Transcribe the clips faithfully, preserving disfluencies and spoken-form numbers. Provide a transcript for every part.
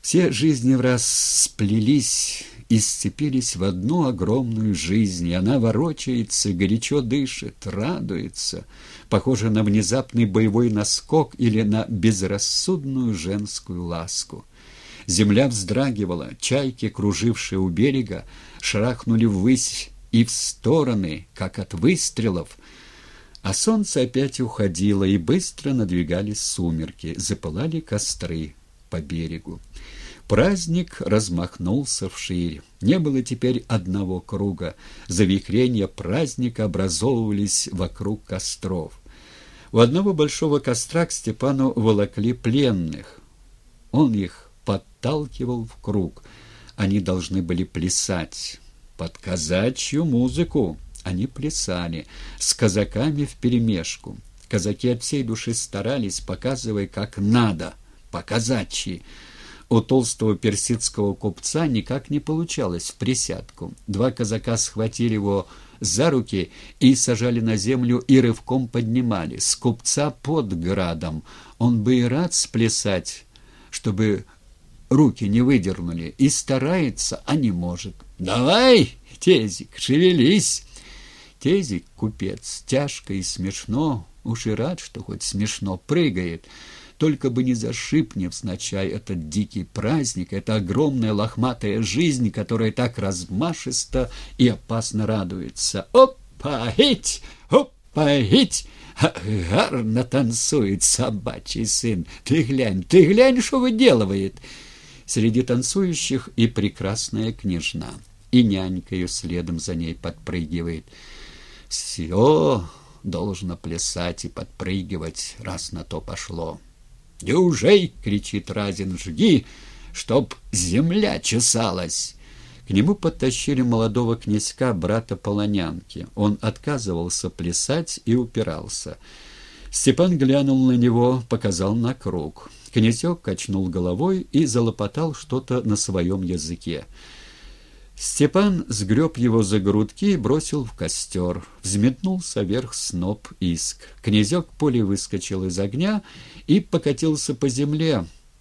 Все жизни враз сплелись и сцепились в одну огромную жизнь, и она ворочается, горячо дышит, радуется, похоже на внезапный боевой наскок или на безрассудную женскую ласку. Земля вздрагивала, чайки, кружившие у берега, шарахнули ввысь и в стороны, как от выстрелов, а солнце опять уходило, и быстро надвигались сумерки, запылали костры по берегу. Праздник размахнулся вширь. Не было теперь одного круга. Завихрения праздника образовывались вокруг костров. У одного большого костра к Степану волокли пленных. Он их подталкивал в круг. Они должны были плясать под казачью музыку. Они плясали с казаками вперемешку. Казаки от всей души старались, показывая, как надо, по-казачьи. У толстого персидского купца никак не получалось в присядку. Два казака схватили его за руки и сажали на землю и рывком поднимали. С купца под градом. Он бы и рад сплясать, чтобы руки не выдернули, и старается, а не может. «Давай, Тезик, шевелись!» Тезик, купец, тяжко и смешно, уж и рад, что хоть смешно, прыгает. Только бы не зашиб невзначай этот дикий праздник, эта огромная лохматая жизнь, которая так размашисто и опасно радуется. «Опа-гить! Опа-гить! Гарно танцует собачий сын! Ты глянь, ты глянь, что выделывает!» Среди танцующих и прекрасная княжна, и нянька ее следом за ней подпрыгивает. Все должно плясать и подпрыгивать, раз на то пошло. «Дюжей!» — кричит Разин. «Жги, чтоб земля чесалась!» К нему подтащили молодого князька, брата полонянки. Он отказывался плясать и упирался. Степан глянул на него, показал на круг. Князек качнул головой и залопотал что-то на своем языке. Степан сгреб его за грудки и бросил в костер. Взметнулся вверх сноп иск. Князек пулей выскочил из огня и покатился по земле,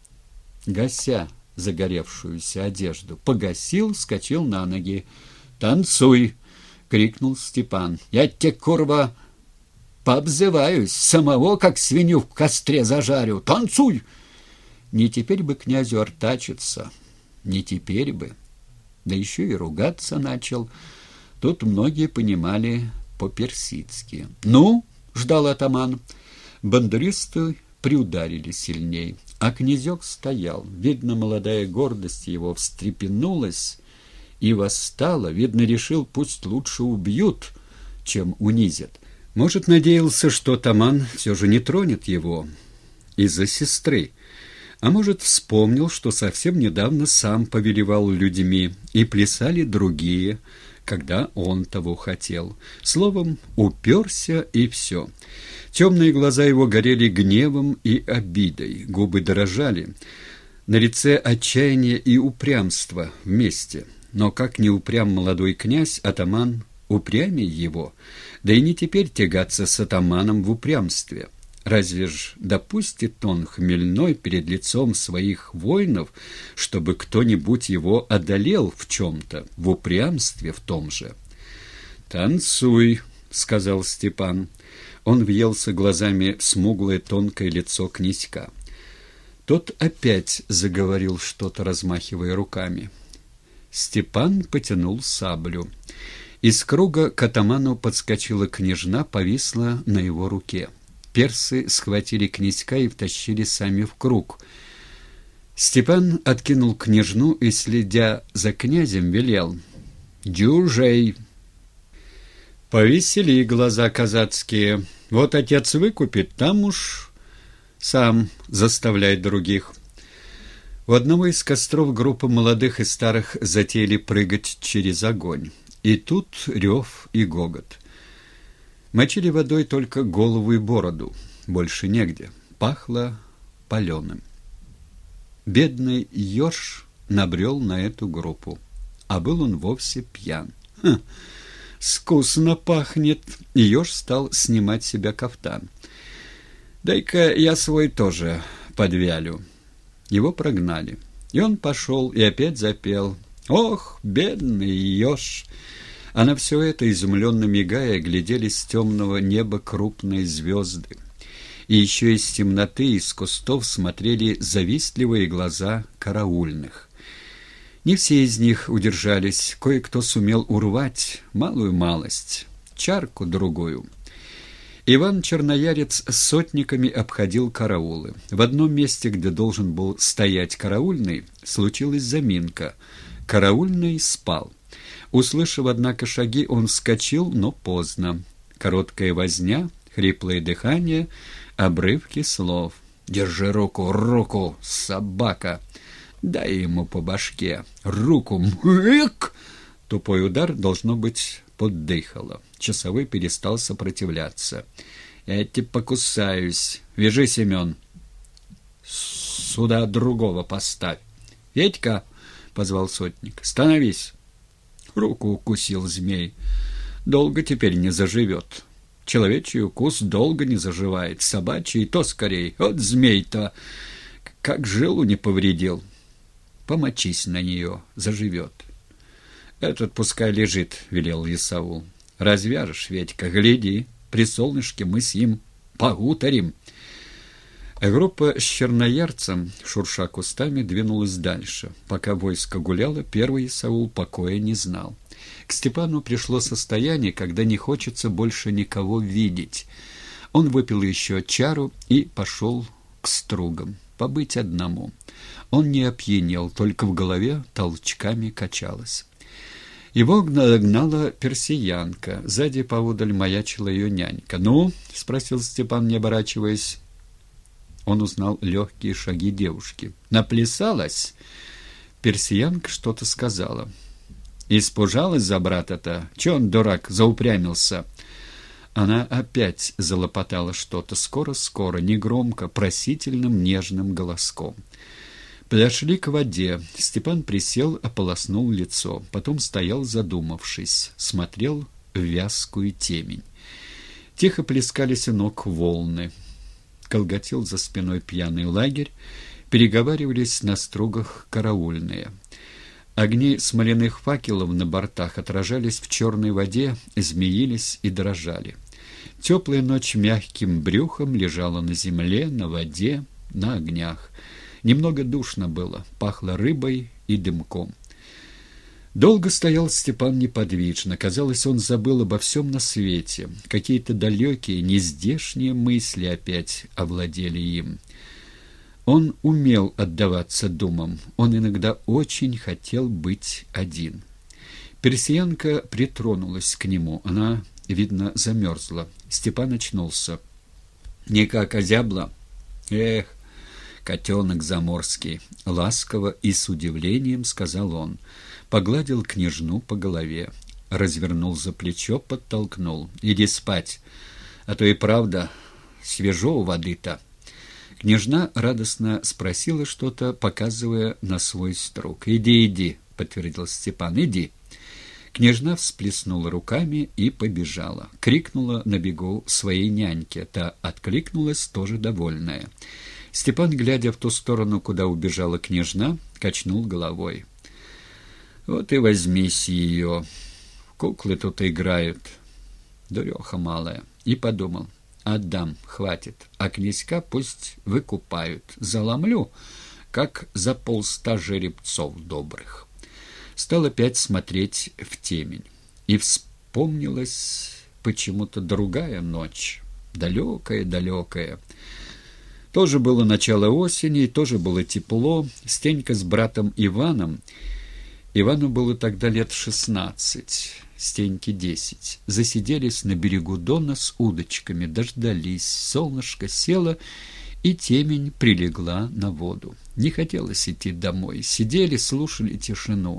гася загоревшуюся одежду. Погасил, вскочил на ноги. «Танцуй!» — крикнул Степан. «Я тебе, курва, пообзываюсь, самого, как свинью в костре зажарю. Танцуй!» Не теперь бы князю артачиться, не теперь бы. Да еще и ругаться начал. Тут многие понимали по-персидски. «Ну?» — ждал атаман. Бандуристы приударили сильней, а князек стоял. Видно, молодая гордость его встрепенулась и восстала. Видно, решил, пусть лучше убьют, чем унизят. Может, надеялся, что атаман все же не тронет его из-за сестры. А может, вспомнил, что совсем недавно сам повелевал людьми, и плясали другие, когда он того хотел. Словом, уперся, и все. Темные глаза его горели гневом и обидой, губы дрожали. На лице отчаяние и упрямство вместе. Но как не упрям молодой князь, атаман упрямей его. Да и не теперь тягаться с атаманом в упрямстве. Разве ж допустит он, хмельной, перед лицом своих воинов, чтобы кто-нибудь его одолел в чем-то, в упрямстве в том же? «Танцуй», — сказал Степан. Он въелся глазами в смуглое тонкое лицо князька. Тот опять заговорил что-то, размахивая руками. Степан потянул саблю. Из круга к атаману подскочила княжна, повисла на его руке. Персы схватили князька и втащили сами в круг. Степан откинул княжну и, следя за князем, велел: «Дюжей!» Повесели глаза казацкие. Вот отец выкупит, там уж сам заставляй других. У одного из костров группа молодых и старых затеяли прыгать через огонь. И тут рев и гогот. Мочили водой только голову и бороду, больше негде. Пахло паленым. Бедный Ёж набрел на эту группу, а был он вовсе пьян. Хм, «Скусно пахнет!» И Ёж стал снимать с себя кафтан. «Дай-ка я свой тоже подвялю». Его прогнали. И он пошел и опять запел. Ох, бедный еж! А на все это, изумленно мигая, глядели с темного неба крупные звезды. И еще из темноты, из кустов смотрели завистливые глаза караульных. Не все из них удержались, кое-кто сумел урвать малую малость, чарку-другую. Иван Черноярец с сотниками обходил караулы. В одном месте, где должен был стоять караульный, случилась заминка. Караульный спал. Услышав, однако, шаги, он вскочил, но поздно. Короткая возня, хриплое дыхание, обрывки слов. «Держи руку, руку, собака! Дай ему по башке! Руку! Мык!» Тупой удар, должно быть, поддыхало. Часовой перестал сопротивляться. «Я тебе покусаюсь. Вяжи, Семен. Сюда другого поставь. Ведька!» — позвал сотник. «Становись!» Руку укусил змей. Долго теперь не заживет. Человечий укус долго не заживает. Собачий то скорей. Вот змей-то как жилу не повредил. Помочись на нее, заживет. «Этот пускай лежит», — велел Исаул. «Развяжешь, Ведька, гляди, при солнышке мы с ним погутарим». А группа с черноярцем, шурша кустами, двинулась дальше. Пока войско гуляло, первый Исаул покоя не знал. К Степану пришло состояние, когда не хочется больше никого видеть. Он выпил еще чару и пошел к стругам, побыть одному. Он не опьянел, только в голове толчками качалось. Его догнала персиянка. Сзади поодаль маячила ее нянька. «Ну?» — спросил Степан, не оборачиваясь. Он узнал легкие шаги девушки. «Наплясалась?» Персиянка что-то сказала. «Испужалась за брата-то? Че он, дурак, заупрямился?» Она опять залопотала что-то скоро-скоро, негромко, просительным, нежным голоском. Подошли к воде. Степан присел, ополоснул лицо. Потом стоял, задумавшись, смотрел в вязкую темень. Тихо плескались у ног волны. Колготил за спиной пьяный лагерь, переговаривались на стругах караульные. Огни смоляных факелов на бортах отражались в черной воде, змеились и дрожали. Теплая ночь мягким брюхом лежала на земле, на воде, на огнях. Немного душно было, пахло рыбой и дымком. Долго стоял Степан неподвижно. Казалось, он забыл обо всем на свете. Какие-то далекие, нездешние мысли опять овладели им. Он умел отдаваться думам. Он иногда очень хотел быть один. Персиянка притронулась к нему. Она, видно, замерзла. Степан очнулся. «Никак озябла?» «Эх, котенок заморский!» — ласково и с удивлением сказал он. Погладил княжну по голове, развернул за плечо, подтолкнул. «Иди спать, а то и правда свежо у воды-то». Княжна радостно спросила что-то, показывая на свой струг. «Иди, иди», — подтвердил Степан, — «иди». Княжна всплеснула руками и побежала. Крикнула на бегу своей няньке. Та откликнулась, тоже довольная. Степан, глядя в ту сторону, куда убежала княжна, качнул головой. «Вот и возьмись ее. Куклы тут играют. Дуреха малая». И подумал: «Отдам, хватит, а князька пусть выкупают. Заломлю, как за полста жеребцов добрых». Стал опять смотреть в темень. И вспомнилась почему-то другая ночь, далекая-далекая. Тоже было начало осени, тоже было тепло. Стенька с братом Иваном, Ивану было тогда лет шестнадцать, Стеньке десять, засиделись на берегу Дона с удочками, дождались, солнышко село, и темень прилегла на воду. Не хотелось идти домой, сидели, слушали тишину.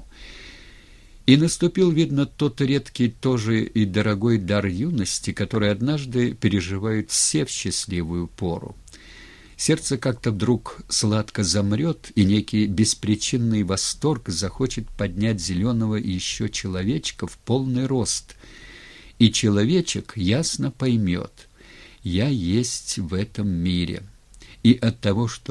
И наступил, видно, тот редкий тоже и дорогой дар юности, который однажды переживают все в счастливую пору. Сердце как-то вдруг сладко замрет, и некий беспричинный восторг захочет поднять зеленого еще человечка в полный рост. И человечек ясно поймет: «Я есть в этом мире». И от того, что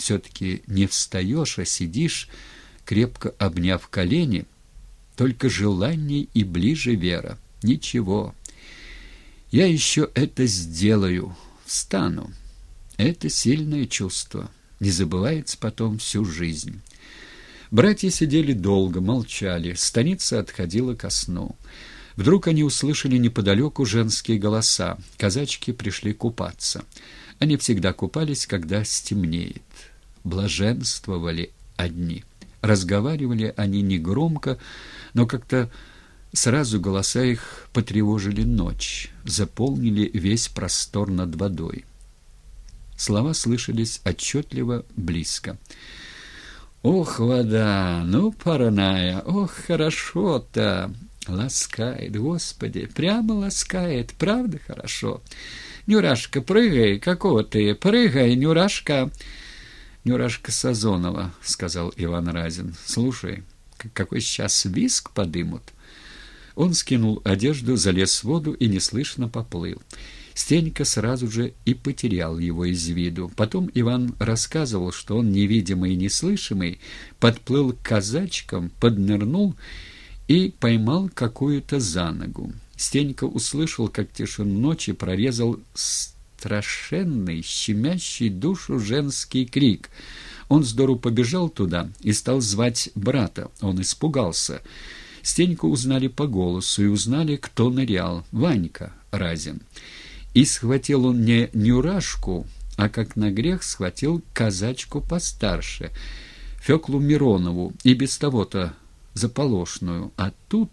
все-таки не встаешь, а сидишь, крепко обняв колени, только желание и ближе вера. Ничего, я еще это сделаю, встану. Это сильное чувство, не забывается потом всю жизнь. Братья сидели долго, молчали, станица отходила ко сну. Вдруг они услышали неподалеку женские голоса. Казачки пришли купаться. Они всегда купались, когда стемнеет. Блаженствовали одни. Разговаривали они негромко, но как-то сразу голоса их потревожили ночь, заполнили весь простор над водой. Слова слышались отчетливо, близко. «Ох, вода, ну, парная, ох, хорошо-то! Ласкает, Господи, прямо ласкает, правда хорошо? Нюрашка, прыгай, какого ты, прыгай, Нюрашка!» «Нюрашка Сазонова», — сказал Иван Разин. «Слушай, какой сейчас виск подымут?» Он скинул одежду, залез в воду и неслышно поплыл. Стенька сразу же и потерял его из виду. Потом Иван рассказывал, что он, невидимый и неслышимый, подплыл к казачкам, поднырнул и поймал какую-то за ногу. Стенька услышал, как тишину ночи прорезал страшенный, щемящий душу женский крик. Он здорово побежал туда и стал звать брата. Он испугался. Стеньку узнали по голосу и узнали, кто нырял. Ванька Разин. И схватил он не Нюрашку, а, как на грех, схватил казачку постарше, Фёклу Миронову, и без того-то заполошную. А тут...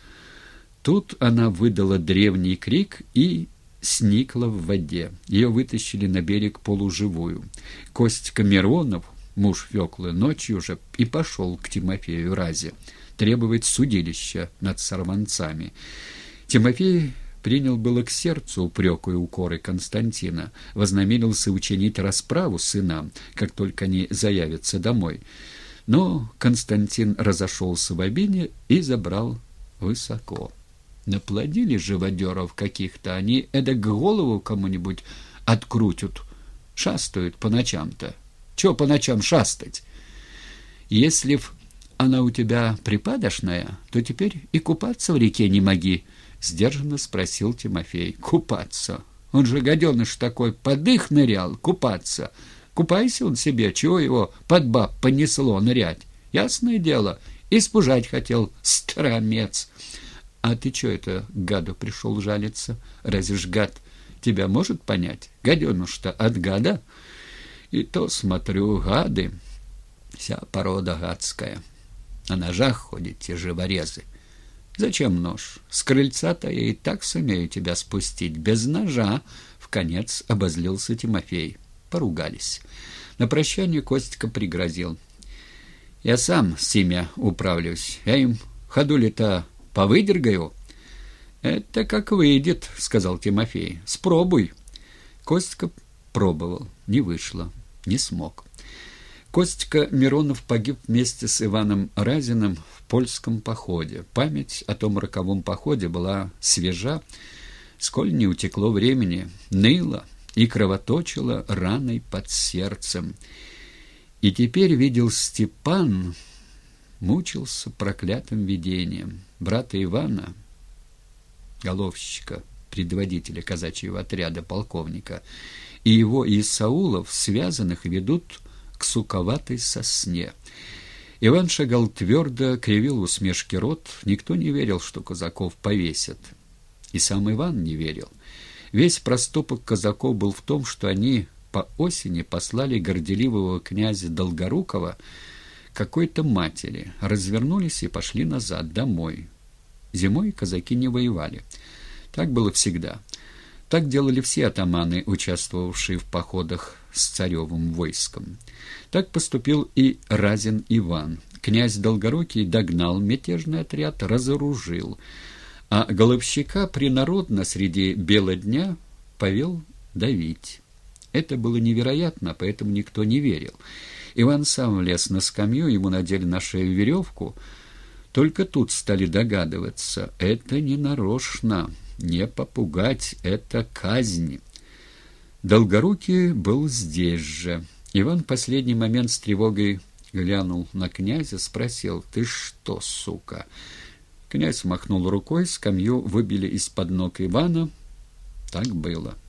Тут она выдала древний крик и сникла в воде. Ее вытащили на берег полуживую. Костька Миронов, муж Фёклы, ночью уже и пошел к Тимофею Разе требовать судилища над сорванцами. Тимофей принял было к сердцу упреку и укоры Константина, вознамерился учинить расправу сынам, как только они заявятся домой. Но Константин разошелся в обиде и забрал высоко. Наплодили живодеров каких-то, они эдак голову кому-нибудь открутят, шастают по ночам-то. Чего по ночам шастать? Если б она у тебя припадочная, то теперь и купаться в реке не моги, — сдержанно спросил Тимофей. «Купаться? Он же гаденыш такой, под их нырял, купаться. Купайся он себе, чего его под баб понесло нырять? Ясное дело, испужать хотел, стромец. А ты чё это к гаду пришел жалиться? Разве ж гад тебя может понять? Гаденыш-то от гада? И то, смотрю, гады, вся порода гадская. На ножах ходят те живорезы. Зачем нож? С крыльца-то я и так сумею тебя спустить. Без ножа, — вконец обозлился Тимофей. Поругались. На прощание Костька пригрозил. Я сам с семя управлюсь. Я им ходули-то повыдергаю. Это как выйдет, — сказал Тимофей. Спробуй. Костька пробовал. Не вышло. Не смог. Костька Миронов погиб вместе с Иваном Разиным в польском походе. Память о том роковом походе была свежа, сколь не утекло времени, ныла и кровоточила раной под сердцем. И теперь видел Степан, мучился проклятым видением. Брата Ивана, головщика, предводителя казачьего отряда полковника, и его Исаулов, связанных, ведут к суковатой сосне. Иван шагал твердо, кривил усмешки рот. Никто не верил, что казаков повесят. И сам Иван не верил. Весь проступок казаков был в том, что они по осени послали горделивого князя Долгорукова какой-то матери, развернулись и пошли назад, домой. Зимой казаки не воевали. Так было всегда. Так делали все атаманы, участвовавшие в походах с царевым войском. Так поступил и Разин Иван. Князь Долгорукий догнал мятежный отряд, разоружил, а головщика принародно среди бела дня повел давить. Это было невероятно, поэтому никто не верил. Иван сам влез на скамью, ему надели на шею веревку. Только тут стали догадываться, это не нарочно, не попугать, это казнь. Долгорукий был здесь же. Иван в последний момент с тревогой глянул на князя, спросил: «Ты что, сука?» Князь махнул рукой, скамью выбили из-под ног Ивана. Так было.